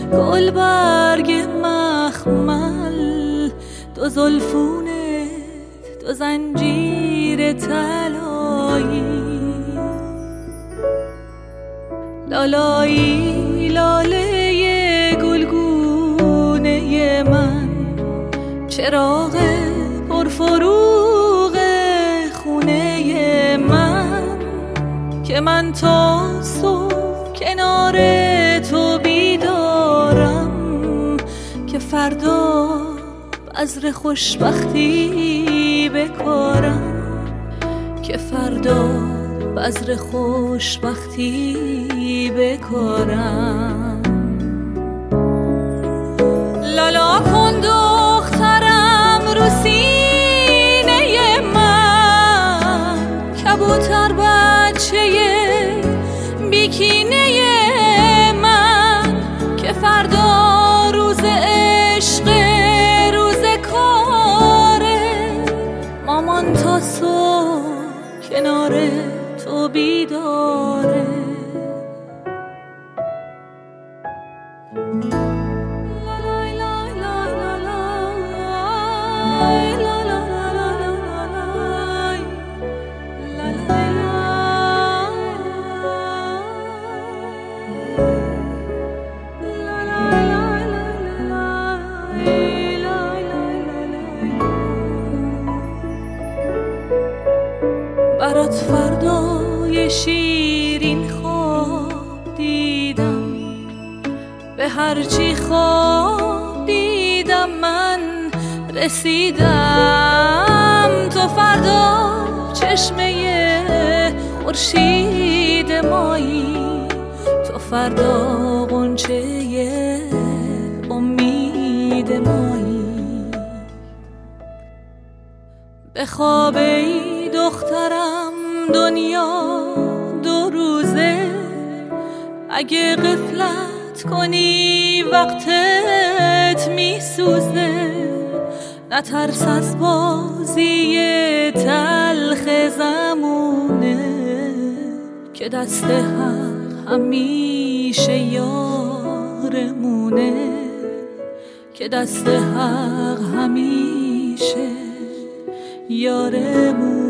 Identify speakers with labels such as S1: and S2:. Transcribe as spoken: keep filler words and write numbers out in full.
S1: گل برگ مخمل، دو زلفونت دو زنجیر طلایی. لالایی لاله گلگونه من، چراغ پرفروغ خونه من، که من تا صبح کنار تو بیدارم، که فردا بذر خوشبختی بکارم، که فردا بذر خوشبختی بکارم. لالا کن دخترم رو سینه من، کبوتر بچه بیکینه من، که فردا روز عشق روز کاره، مامان تا صبح کنار تو بیداره. برات فردای شیرین خواب دیدم، به هرچی خواب دیدم من رسیدم. تو فردا چشمه خورشید مایی، تو فردا غنچه امید مایی. به خواب ای دخترم دنیا دو روزه، اگه غفلت کنی وقتت میسوزه. نترس از بازی تلخ زمونه، که دست حق همیشه یارمونه، که دست حق همیشه یارمونه.